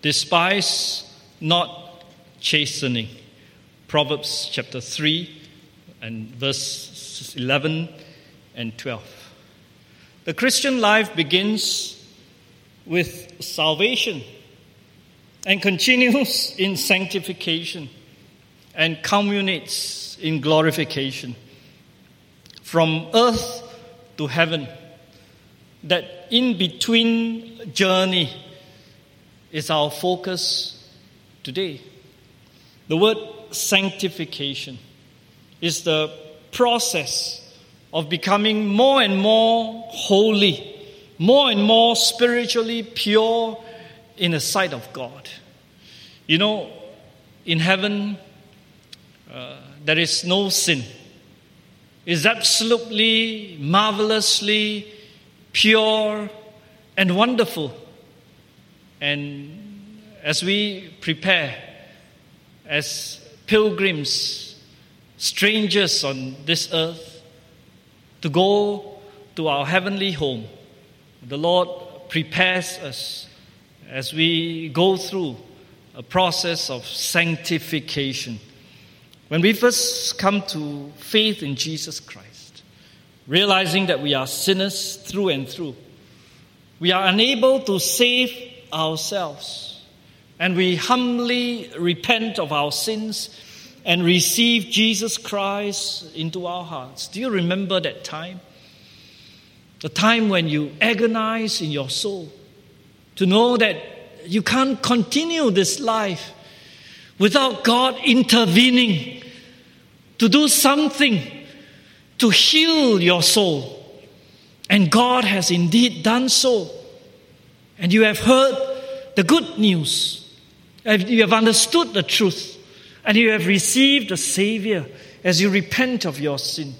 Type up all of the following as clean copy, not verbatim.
Despise not chastening. Proverbs chapter 3 and verses 11 and 12. The Christian life begins with salvation and continues in sanctification and culminates in glorification. From earth to heaven, that in-between journey is our focus today. The word sanctification is the process of becoming more and more holy, more and more spiritually pure in the sight of God. You know, in heaven, there is no sin. It's absolutely, marvelously pure and wonderful. And as we prepare as pilgrims, strangers on this earth, to go to our heavenly home, the Lord prepares us as we go through a process of sanctification. When we first come to faith in Jesus Christ, realizing that we are sinners through and through, we are unable to save ourselves, and we humbly repent of our sins and receive Jesus Christ into our hearts. Do you remember that time? The time when you agonize in your soul to know that you can't continue this life without God intervening to do something to heal your soul. And God has indeed done so. And you have heard the good news. You have understood the truth. And you have received a Savior as you repent of your sin.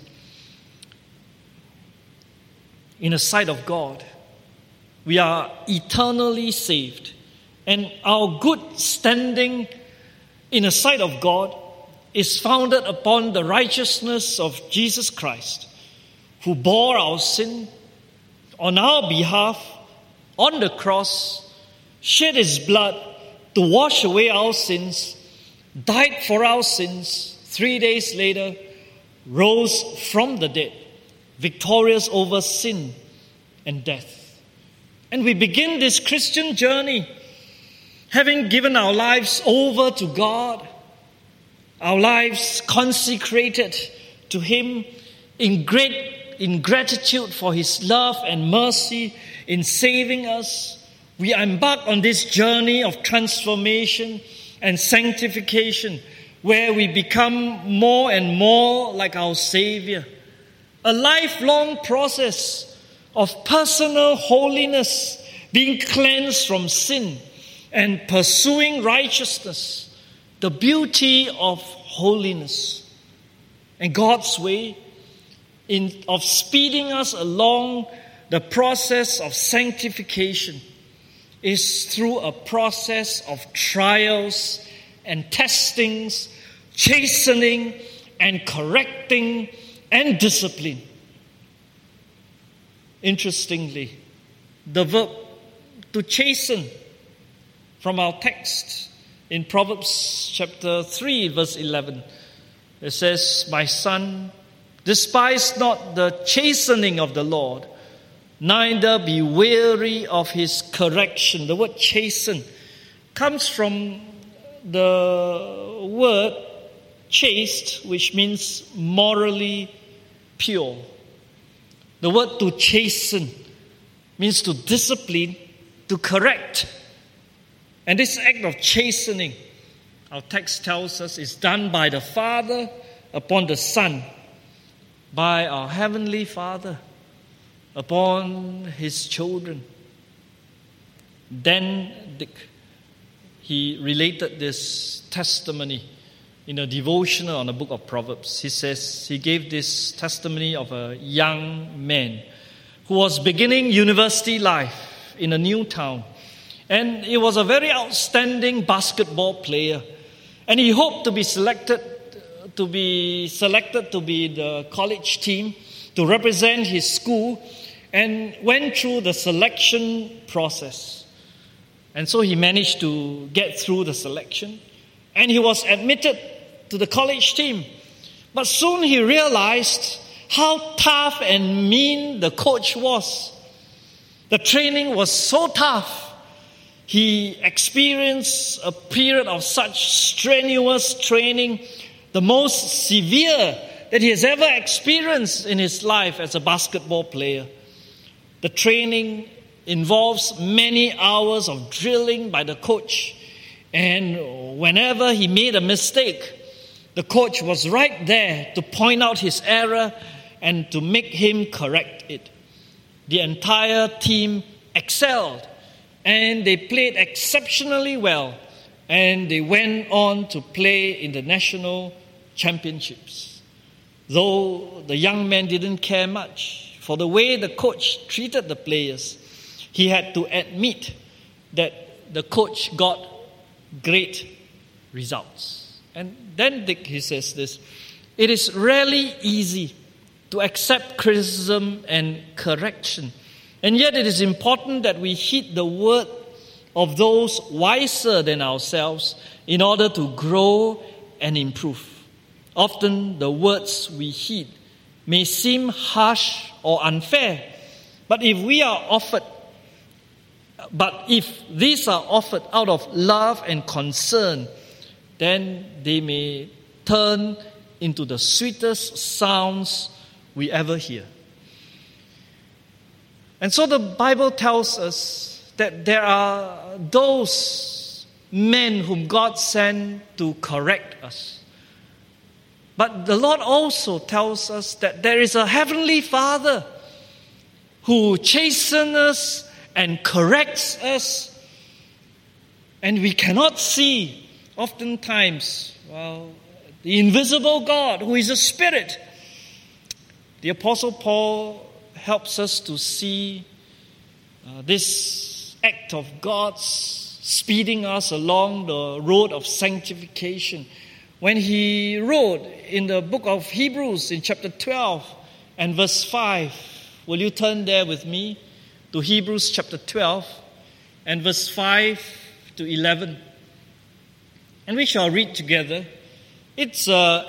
In the sight of God, we are eternally saved. And our good standing in the sight of God is founded upon the righteousness of Jesus Christ, who bore our sin on our behalf on the cross, shed His blood to wash away our sins, died for our sins, 3 days later, rose from the dead, victorious over sin and death. And we begin this Christian journey having given our lives over to God, our lives consecrated to Him in gratitude for His love and mercy in saving us. We embark on this journey of transformation and sanctification, where we become more and more like our Savior. A lifelong process of personal holiness, being cleansed from sin and pursuing righteousness, the beauty of holiness. And God's way of speeding us along the process of sanctification is through a process of trials and testings, chastening and correcting and discipline. Interestingly, the verb to chasten from our text in Proverbs chapter 3 verse 11, it says, "My son, despise not the chastening of the Lord, neither be weary of His correction." The word chasten comes from the word chaste, which means morally pure. The word to chasten means to discipline, to correct. And this act of chastening, our text tells us, is done by the Father upon the Son, by our Heavenly Father upon His children. Dan Dick, he related this testimony in a devotional on the book of Proverbs. He says he gave this testimony of a young man who was beginning university life in a new town. And he was a very outstanding basketball player. And he hoped to be selected to be the college team to represent his school, and went through the selection process. And so he managed to get through the selection, and he was admitted to the college team. But soon he realized how tough and mean the coach was. The training was so tough. He experienced a period of such strenuous training, the most severe that he has ever experienced in his life as a basketball player. The training involves many hours of drilling by the coach. And whenever he made a mistake, the coach was right there to point out his error and to make him correct it. The entire team excelled, and they played exceptionally well, and they went on to play in the national championships. Though the young man didn't care much for the way the coach treated the players, he had to admit that the coach got great results. And then he says this: it is rarely easy to accept criticism and correction. And yet it is important that we heed the word of those wiser than ourselves in order to grow and improve. Often the words we heed may seem harsh or unfair, but if these are offered out of love and concern, then they may turn into the sweetest sounds we ever hear. And so the Bible tells us that there are those men whom God sent to correct us. But the Lord also tells us that there is a heavenly Father who chastens us and corrects us. And we cannot see, oftentimes, the invisible God who is a spirit. The Apostle Paul helps us to see this act of God's speeding us along the road of sanctification when he wrote in the book of Hebrews in chapter 12 and verse 5. Will you turn there with me to Hebrews chapter 12 and verse 5 to 11? And we shall read together. It's an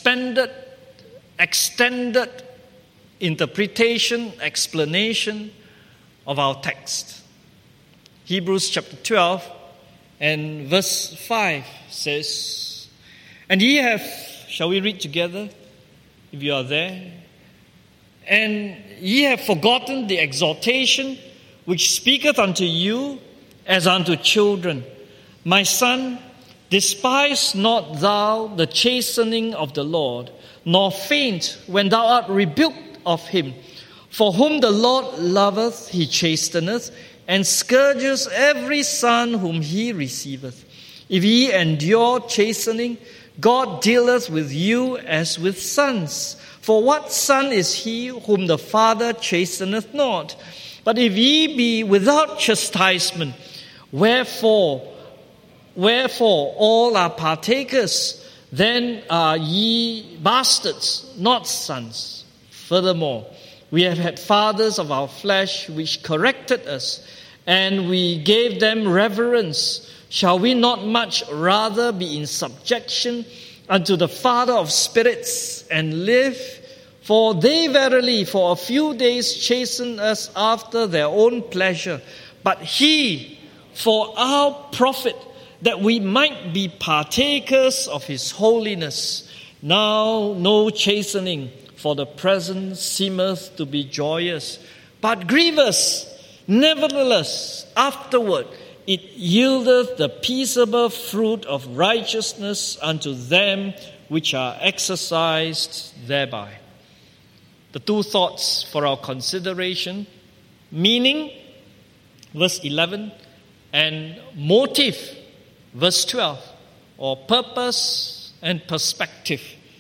extended interpretation, explanation of our text. Hebrews chapter 12 and verse 5 says, and ye have, shall we read together, if you are there? And ye have forgotten the exhortation which speaketh unto you as unto children. My son, despise not thou the chastening of the Lord, nor faint when thou art rebuked of him. For whom the Lord loveth, he chasteneth, and scourges every son whom he receiveth. If ye endure chastening, God dealeth with you as with sons. For what son is he whom the Father chasteneth not? But if ye be without chastisement, wherefore all are partakers, then are ye bastards, not sons. Furthermore, we have had fathers of our flesh which corrected us, and we gave them reverence. Shall we not much rather be in subjection unto the Father of spirits and live? For they verily for a few days chasten us after their own pleasure, but he for our profit, that we might be partakers of his holiness. Now no chastening for the present seemeth to be joyous, but grievous. Nevertheless, afterward it yieldeth the peaceable fruit of righteousness unto them which are exercised thereby. The two thoughts for our consideration: meaning, verse 11, and motive, verse 12, or purpose and perspective.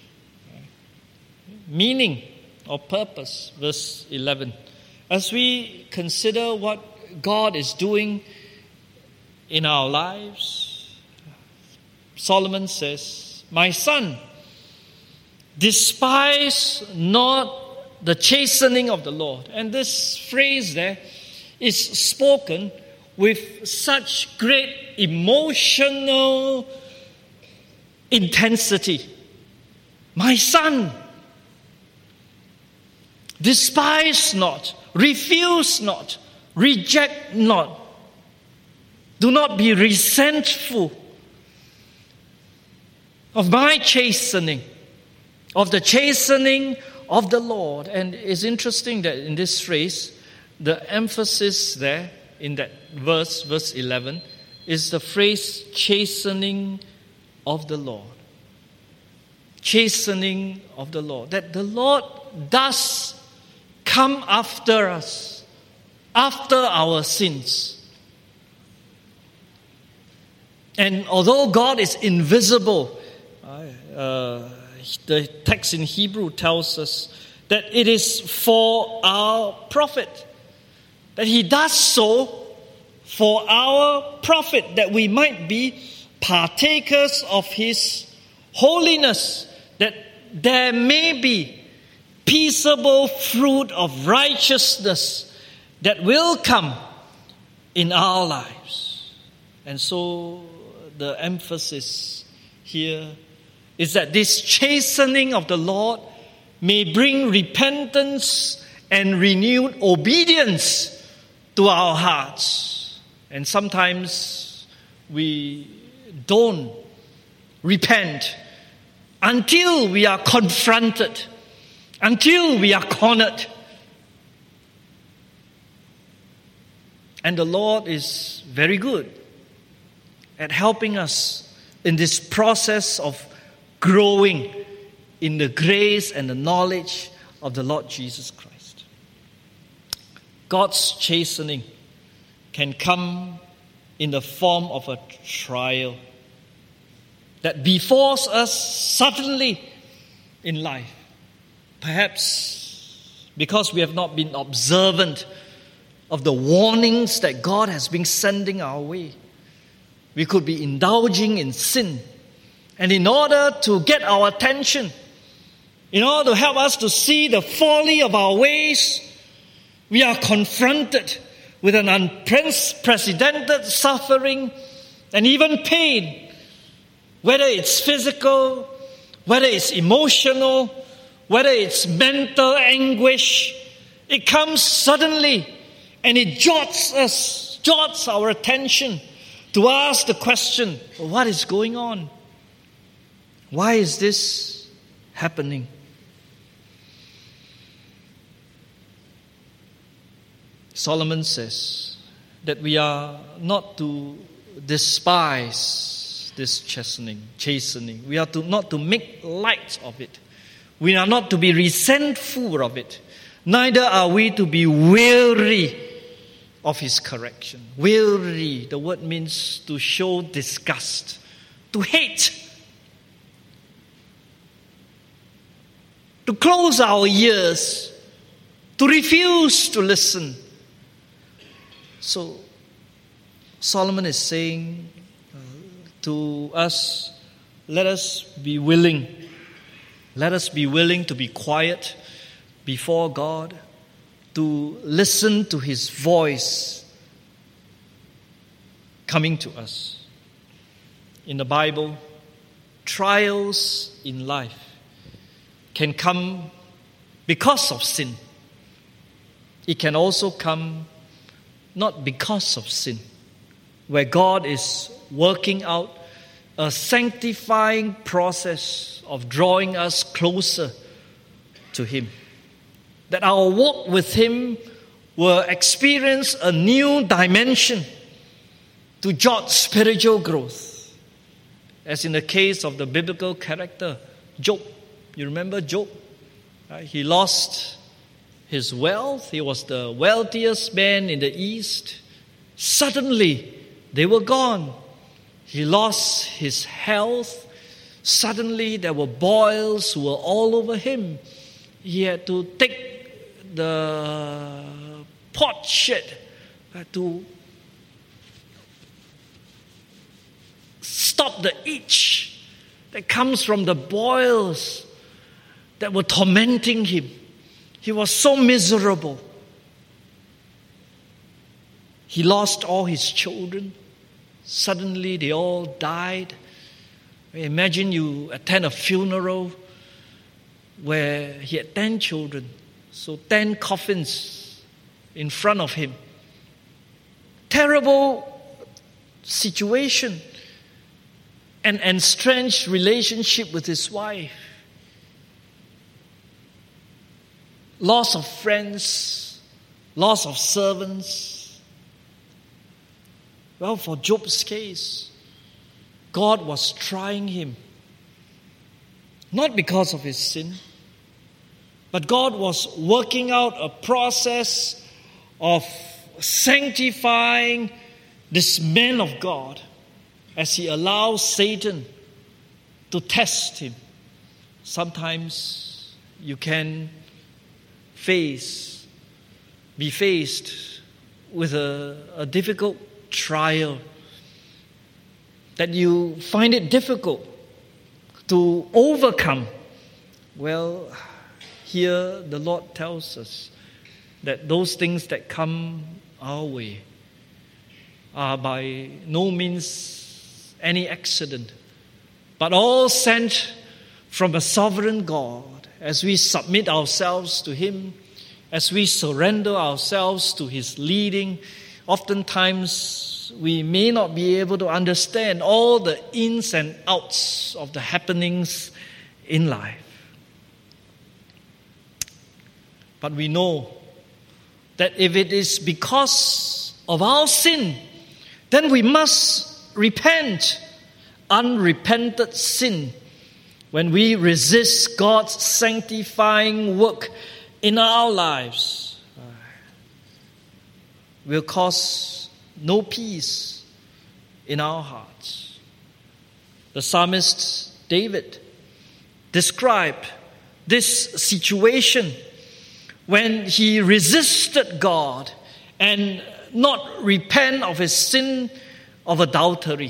Meaning or purpose, verse 11. As we consider what God is doing in our lives, Solomon says, my son, despise not the chastening of the Lord. And this phrase there is spoken with such great emotional intensity. My son, despise not, refuse not, reject not. Do not be resentful of my chastening, of the chastening of the Lord. And it's interesting that in this phrase, the emphasis there in that verse 11, is the phrase chastening of the Lord. Chastening of the Lord. That the Lord does come after us, after our sins. And although God is invisible, the text in Hebrew tells us that it is for our profit. That He does so for our profit, that we might be partakers of His holiness, that there may be peaceable fruit of righteousness that will come in our lives. And so the emphasis here is that this chastening of the Lord may bring repentance and renewed obedience to our hearts. And sometimes we don't repent until we are confronted, until we are cornered. And the Lord is very good at helping us in this process of growing in the grace and the knowledge of the Lord Jesus Christ. God's chastening can come in the form of a trial that befalls us suddenly in life. Perhaps because we have not been observant of the warnings that God has been sending our way. We could be indulging in sin. And in order to get our attention, in order to help us to see the folly of our ways, we are confronted with an unprecedented suffering and even pain, whether it's physical, whether it's emotional, whether it's mental anguish. It comes suddenly and it jots our attention to ask the question, what is going on? Why is this happening? Solomon says that we are not to despise this chastening. We are not to make light of it. We are not to be resentful of it. Neither are we to be weary of His correction. Weary, the word means to show disgust, to hate, to close our ears, to refuse to listen. So Solomon is saying to us, let us be willing. Let us be willing to be quiet before God, to listen to His voice coming to us. In the Bible, trials in life can come because of sin. It can also come not because of sin, where God is working out a sanctifying process of drawing us closer to Him. That our walk with Him will experience a new dimension to jot spiritual growth. As in the case of the biblical character, Job. You remember Job? He lost his wealth. He was the wealthiest man in the East. Suddenly, they were gone. He lost his health. Suddenly, there were boils who were all over him. He had to take the potsherd to stop the itch that comes from the boils that were tormenting him. He was so miserable. He lost all his children. Suddenly they all died. Imagine you attend a funeral where he had 10 children. So 10 coffins in front of him. Terrible situation. An estranged relationship with his wife. Loss of friends. Loss of servants. Well, for Job's case, God was trying him. Not because of his sin, but God was working out a process of sanctifying this man of God as he allows Satan to test him. Sometimes you can be faced with a difficult trial that you find it difficult to overcome. Well, here the Lord tells us that those things that come our way are by no means any accident, but all sent from a sovereign God as we submit ourselves to Him, as we surrender ourselves to His leading. Oftentimes, we may not be able to understand all the ins and outs of the happenings in life. But we know that if it is because of our sin, then we must repent. Unrepented sin, when we resist God's sanctifying work in our lives, will cause no peace in our hearts. The psalmist David described this situation when he resisted God and not repent of his sin of adultery.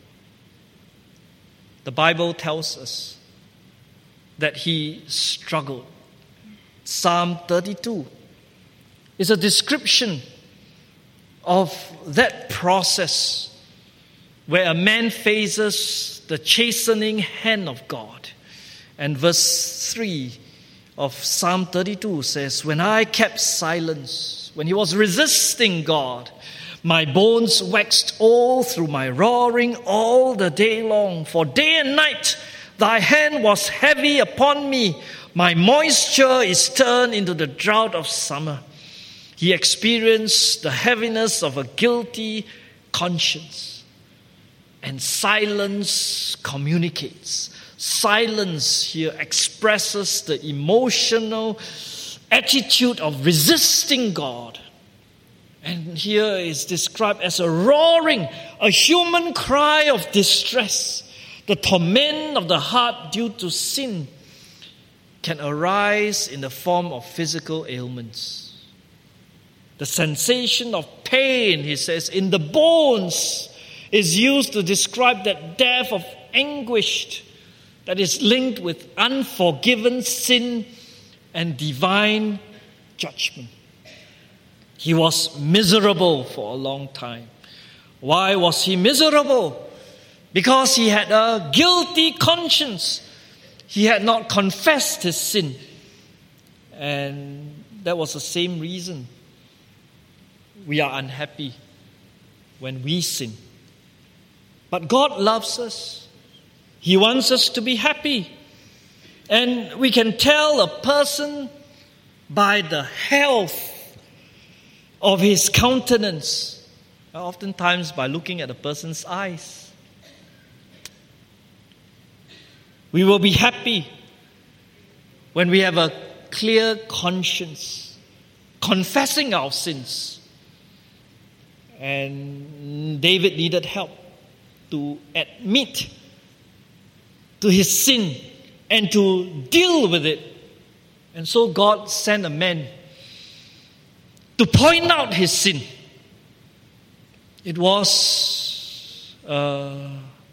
The Bible tells us that he struggled. Psalm 32 is a description of that process where a man faces the chastening hand of God. And verse 3 of Psalm 32 says, when I kept silence, when he was resisting God, my bones waxed old through my roaring all the day long. For day and night thy hand was heavy upon me. My moisture is turned into the drought of summer. He experienced the heaviness of a guilty conscience. And silence communicates. Silence here expresses the emotional attitude of resisting God. And here is described as a roaring, a human cry of distress. The torment of the heart due to sin can arise in the form of physical ailments. The sensation of pain, he says, in the bones is used to describe that depth of anguish that is linked with unforgiven sin and divine judgment. He was miserable for a long time. Why was he miserable? Because he had a guilty conscience. He had not confessed his sin. And that was the same reason we are unhappy when we sin. But God loves us. He wants us to be happy. And we can tell a person by the health of his countenance, oftentimes by looking at a person's eyes. We will be happy when we have a clear conscience, confessing our sins. And David needed help to admit to his sin and to deal with it. And so God sent a man to point out his sin. It was a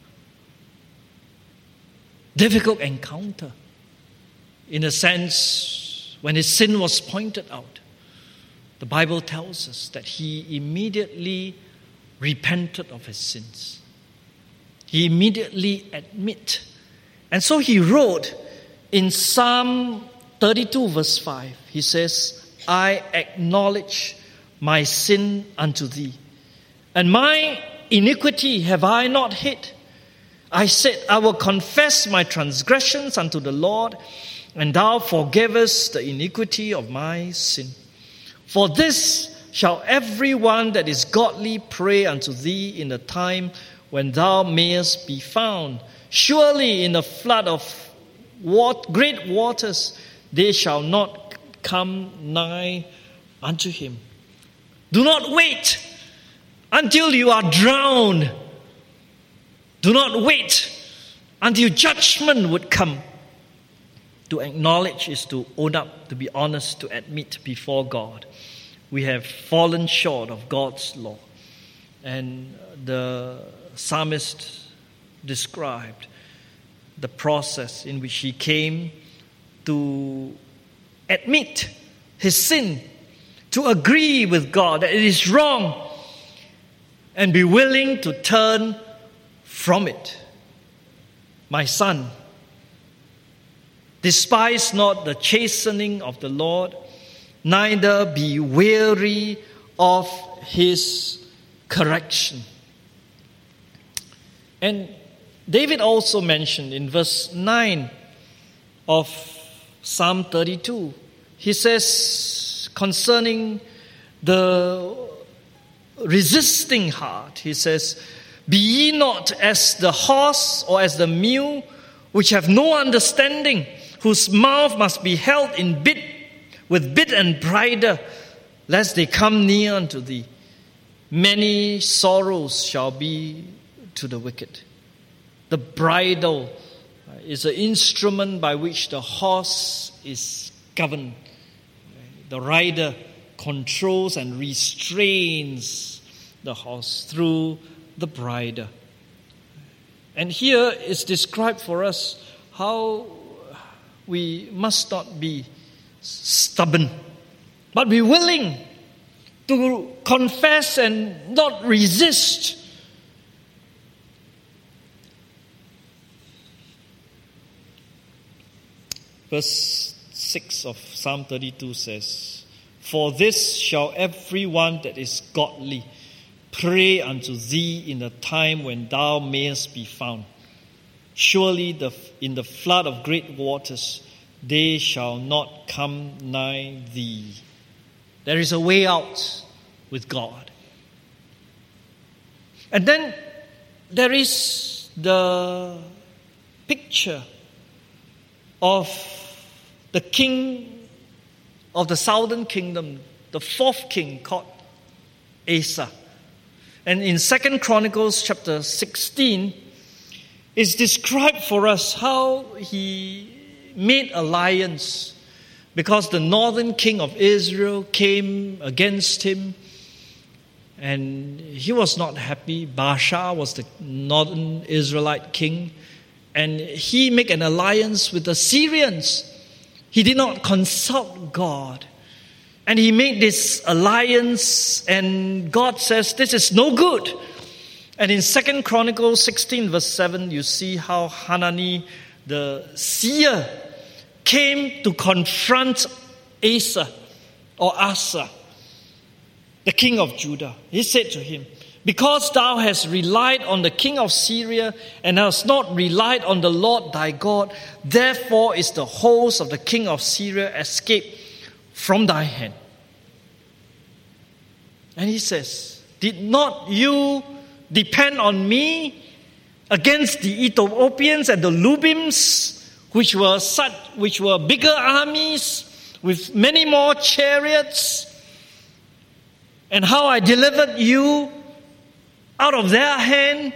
difficult encounter in a sense when his sin was pointed out. the Bible tells us that he immediately repented of his sins. He immediately admitted. And so he wrote in Psalm 32 verse 5, he says, I acknowledge my sin unto thee, and my iniquity have I not hid. I said, I will confess my transgressions unto the Lord, and thou forgivest the iniquity of my sin. For this shall every one that is godly pray unto thee in the time when thou mayest be found. Surely in the flood of great waters they shall not come nigh unto him. Do not wait until you are drowned. Do not wait until judgment would come. To acknowledge is to own up, to be honest, to admit before God. We have fallen short of God's law. And the psalmist described the process in which he came to admit his sin, to agree with God that it is wrong, and be willing to turn from it. My son, despise not the chastening of the Lord, neither be weary of his correction. And David also mentioned in verse 9 of Psalm 32, he says concerning the resisting heart, he says, be ye not as the horse or as the mule, which have no understanding, whose mouth must be held in with bit and bridle, lest they come near unto thee. Many sorrows shall be to the wicked. The bridle is an instrument by which the horse is governed. The rider controls and restrains the horse through the bridle. And here is described for us how we must not be stubborn, but be willing to confess and not resist. Verse 6 of Psalm 32 says, for this shall every one that is godly pray unto thee in the time when thou mayest be found. Surely in the flood of great waters they shall not come nigh thee. There is a way out with God. And then there is the picture of the king of the southern kingdom, the fourth king called Asa. And in 2 Chronicles chapter 16, it's described for us how he made alliance because the northern king of Israel came against him and he was not happy. Baasha was the northern Israelite king, and he made an alliance with the Syrians. He did not consult God. And he made this alliance, and God says, this is no good. And in 2 Chronicles 16 verse 7, you see how Hanani, the seer, came to confront Asa, the king of Judah. He said to him, because thou hast relied on the king of Syria and hast not relied on the Lord thy God, therefore is the host of the king of Syria escaped from thy hand. And he says, did not you depend on me against the Ethiopians and the Lubims, which were bigger armies with many more chariots, and how I delivered you out of their hand?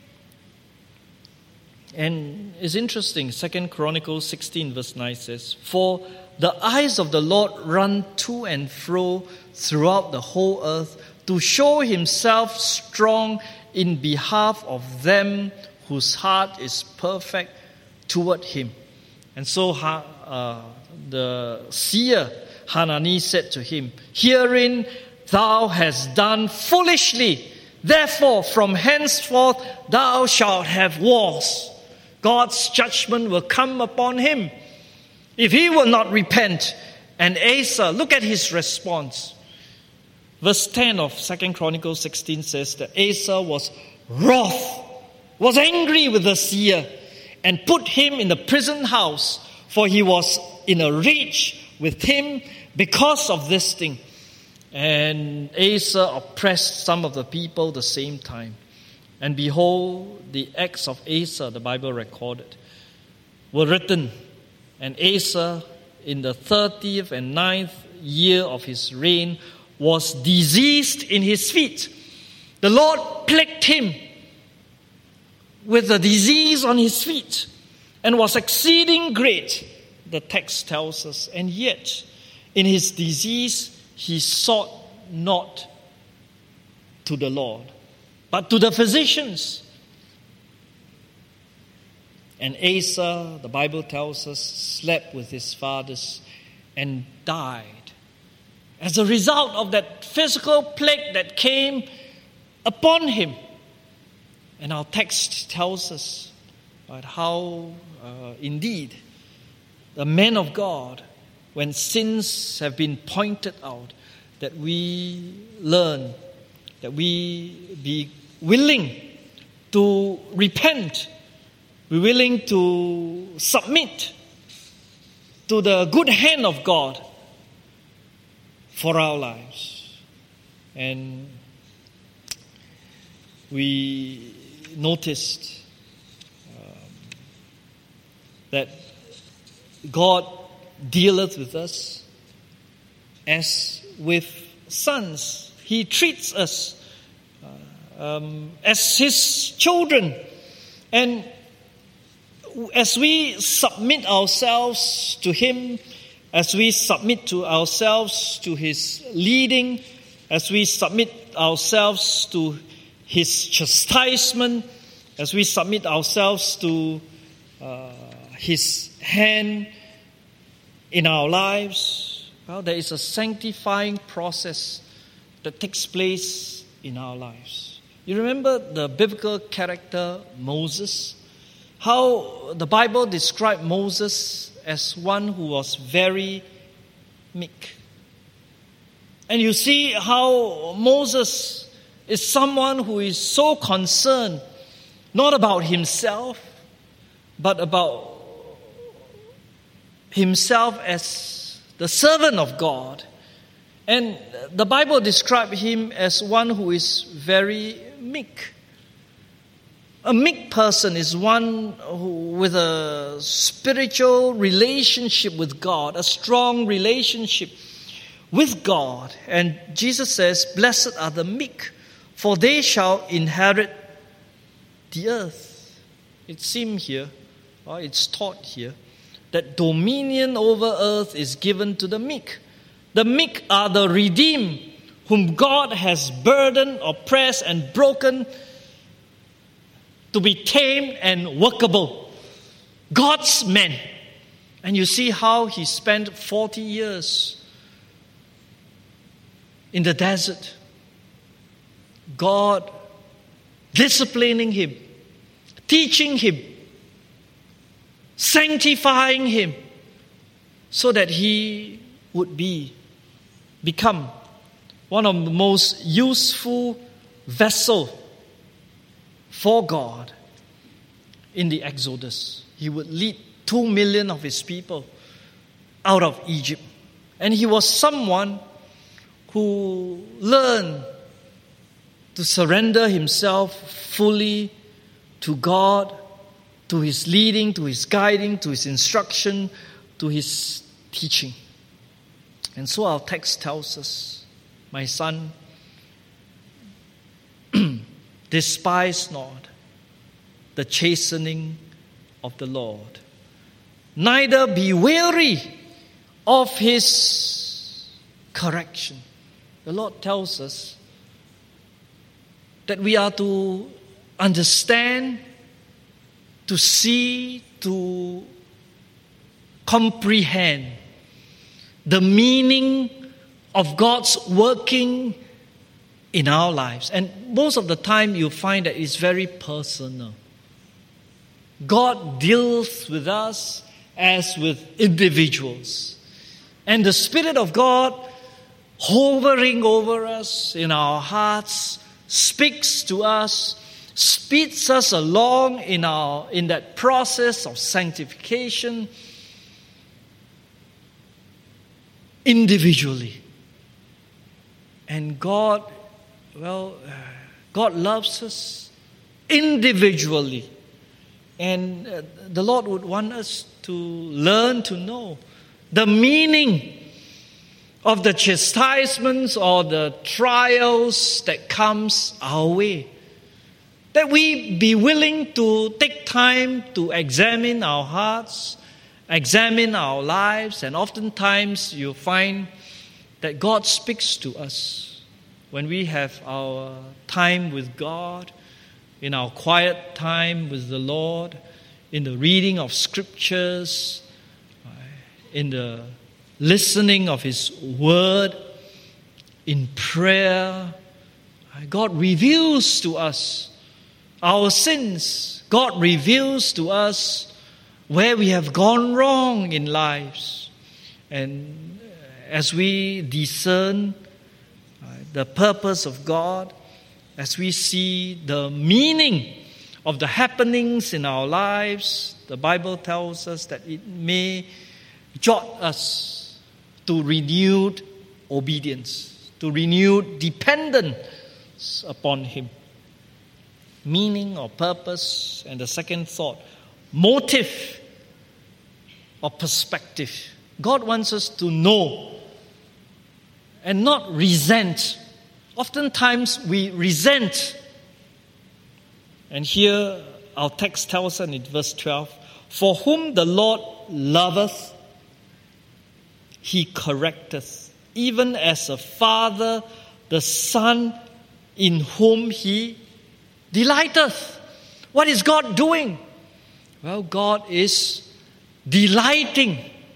And it's interesting, 2 Chronicles 16 verse 9 says, for the eyes of the Lord run to and fro throughout the whole earth to show himself strong in behalf of them whose heart is perfect toward him. And so the seer Hanani said to him, "Herein thou hast done foolishly. Therefore, from henceforth thou shalt have wars." God's judgment will come upon him if he will not repent. And Asa, look at his response. Verse 10 of 2 Chronicles 16 says that Asa was wroth, was angry with the seer, and put him in the prison house, for he was in a rage with him because of this thing. And Asa oppressed some of the people the same time. And behold, the acts of Asa, the Bible recorded, were written. And Asa, in the 30th and 9th year of his reign, was diseased in his feet. The Lord plagued him with a disease on his feet and was exceeding great, the text tells us. And yet, in his disease, he sought not to the Lord, but to the physicians. And Asa, the Bible tells us, slept with his fathers and died as a result of that physical plague that came upon him. And our text tells us about how indeed the men of God, when sins have been pointed out, that we learn, that we be willing to repent, be willing to submit to the good hand of God for our lives. And we noticed that God dealeth with us as with sons. He treats us as His children. And as we submit ourselves to Him, as we submit to ourselves to His leading, as we submit ourselves to His chastisement, as we submit ourselves to His hand in our lives, well, there is a sanctifying process that takes place in our lives. You remember the biblical character Moses? How the Bible described Moses as one who was very meek. And you see how Moses is someone who is so concerned not about himself, but about himself as the servant of God. And the Bible describes him as one who is very meek. A meek person is one who, with a spiritual relationship with God, a strong relationship with God. And Jesus says, "Blessed are the meek, for they shall inherit the earth." It seems here, or it's taught here, that dominion over earth is given to the meek. The meek are the redeemed, whom God has burdened, oppressed, and broken to be tamed and workable. God's men. And you see how he spent 40 years in the desert. God disciplining him, teaching him, sanctifying him, so that he would become one of the most useful vessels for God in the Exodus. He would lead 2 million of his people out of Egypt. And he was someone who learned to surrender himself fully to God, to His leading, to His guiding, to His instruction, to His teaching. And so our text tells us, "My son, despise not the chastening of the Lord, neither be weary of His correction." The Lord tells us that we are to understand, to see, to comprehend the meaning of God's working in our lives. And most of the time you find that it's very personal. God deals with us as with individuals. And the Spirit of God hovering over us in our hearts speaks to us, speeds us along in that process of sanctification individually. And God loves us individually. And the Lord would want us to learn to know the meaning of the chastisements or the trials that comes our way. That we be willing to take time to examine our hearts, examine our lives, and oftentimes you find that God speaks to us when we have our time with God, in our quiet time with the Lord, in the reading of scriptures, in the listening of His word, in prayer. God reveals to us our sins. God reveals to us where we have gone wrong in lives. And as we discern the purpose of God, as we see the meaning of the happenings in our lives, the Bible tells us that it may jot us to renewed obedience, to renewed dependence upon Him. Meaning or purpose, and the second thought, motive or perspective. God wants us to know and not resent. Oftentimes we resent. And here our text tells us in verse 12, for whom the Lord loveth, He correcteth, even as a father the son in whom He delighteth. What is God doing? Well, God is delighting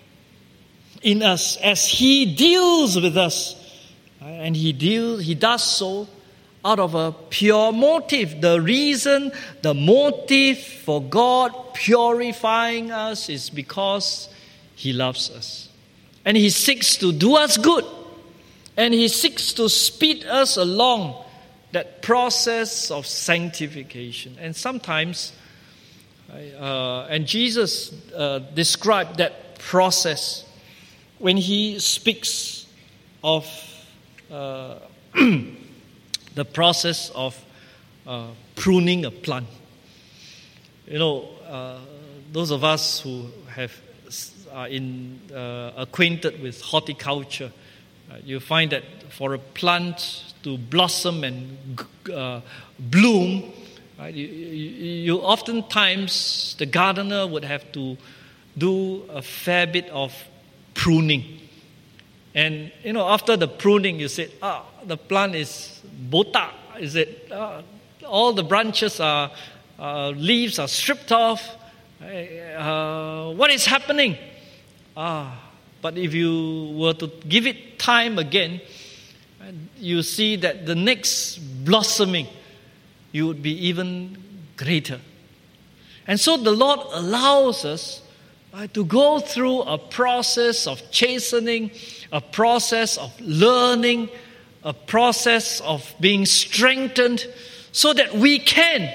in us as He deals with us. And He does so out of a pure motive. The reason, the motive for God purifying us is because He loves us. And He seeks to do us good. And He seeks to speed us along that process of sanctification. And sometimes, and Jesus described that process when He speaks of the process of pruning a plant. You know, those of us who are acquainted with horticulture, you find that for a plant to blossom and bloom, right, you oftentimes the gardener would have to do a fair bit of pruning. And you know, after the pruning, you say, the plant is botak. Is it? All the branches leaves are stripped off. What is happening? But if you were to give it time again, you see that the next blossoming, you would be even greater. And so the Lord allows us to go through a process of chastening, a process of learning, a process of being strengthened, so that we can,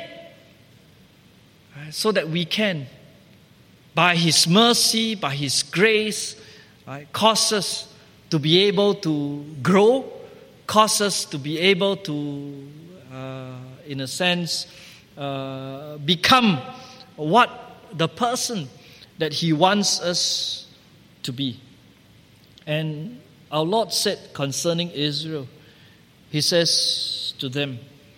by His mercy, by His grace, cause us to be able to grow, cause us to be able to, in a sense, become what the person that He wants us to be. And our Lord said concerning Israel, He says to them,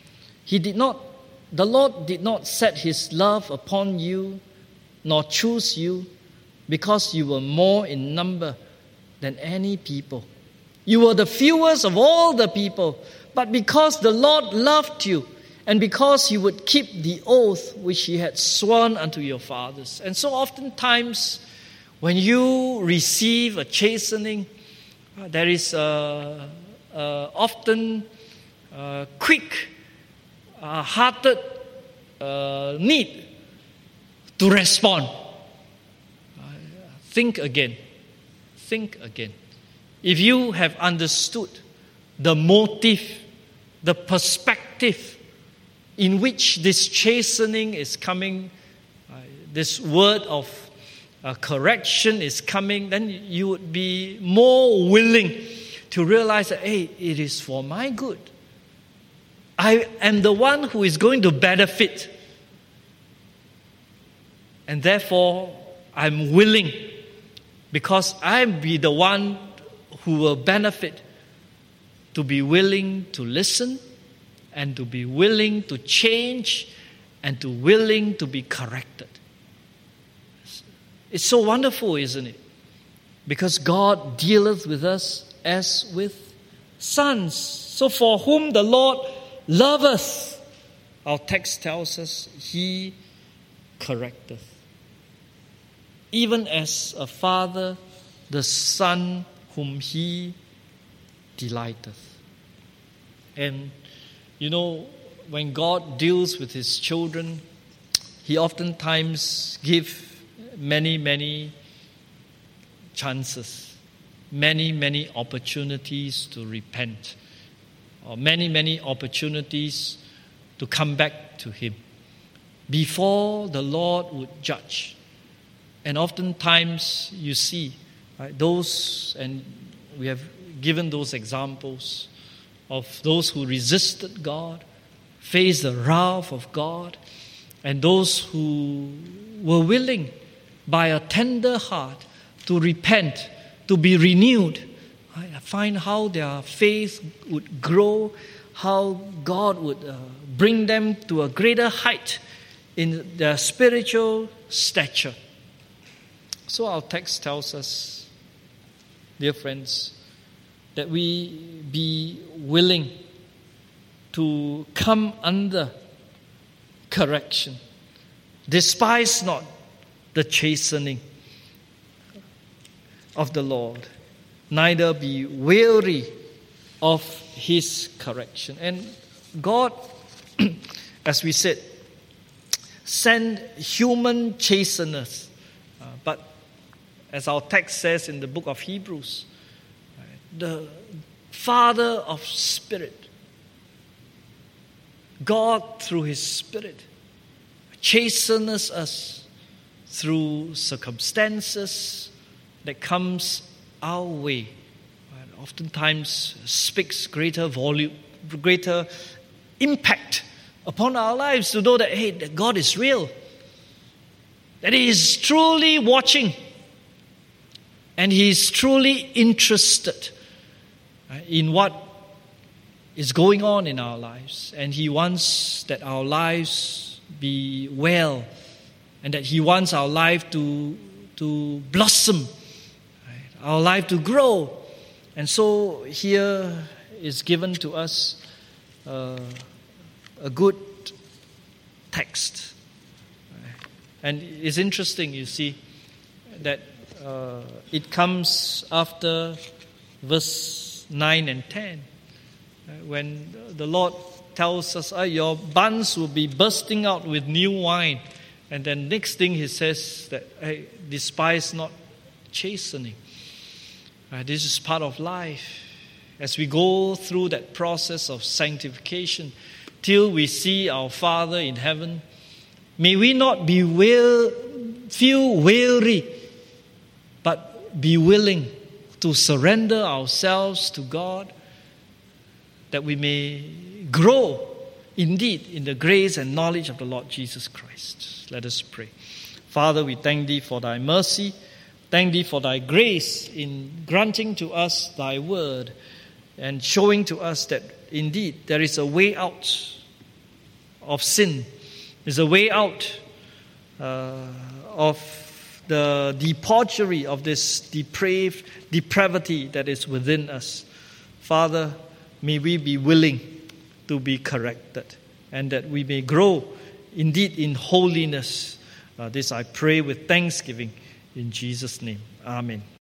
the Lord did not set His love upon you, nor choose you, because you were more in number than any people. You were the fewest of all the people, but because the Lord loved you, and because He would keep the oath which He had sworn unto your fathers. And so oftentimes, when you receive a chastening, There is often quick-hearted need to respond. Think again. Think again. If you have understood the motive, the perspective in which this chastening is coming, this word of correction is coming, then you would be more willing to realize that, hey, it is for my good. I am the one who is going to benefit. And therefore, I'm willing, because I'll be the one who will benefit, to be willing to listen and to be willing to change and to willing to be corrected. It's so wonderful, isn't it? Because God dealeth with us as with sons. So for whom the Lord loveth, our text tells us, He correcteth. Even as a father, the son whom He delighteth. And you know, when God deals with His children, He oftentimes gives many chances, many opportunities to repent, or many opportunities to come back to Him before the Lord would judge. And oftentimes you see, right, those, and we have given those examples of those who resisted God, faced the wrath of God, and those who were willing by a tender heart to repent, to be renewed. I find how their faith would grow, how God would bring them to a greater height in their spiritual stature. So our text tells us, dear friends, that we be willing to come under correction. Despise not the chastening of the Lord, neither be weary of His correction. And God, as we said, sent human chasteners. But as our text says in the book of Hebrews, the Father of Spirit, God through His Spirit, chastens us through circumstances that comes our way. And oftentimes speaks greater volume, greater impact upon our lives to know that, hey, that God is real, that He is truly watching, and He is truly interested in what is going on in our lives. And He wants that our lives be well, and that He wants our life to blossom, our life to grow. And so here is given to us a good text. And it's interesting, you see, that it comes after verse 9 and 10, when the Lord tells us, your barns will be bursting out with new wine. And then next thing He says that, hey, despise not chastening. This is part of life. As we go through that process of sanctification till we see our Father in heaven, may we not feel weary, but be willing to surrender ourselves to God, that we may grow indeed in the grace and knowledge of the Lord Jesus Christ. Let us pray. Father, we thank Thee for Thy mercy. Thank Thee for Thy grace in granting to us Thy word and showing to us that indeed there is a way out of sin. There's a way out of the debauchery of this depravity that is within us. Father, may we be willing to be corrected, and that we may grow indeed in holiness. This I pray with thanksgiving in Jesus' name. Amen.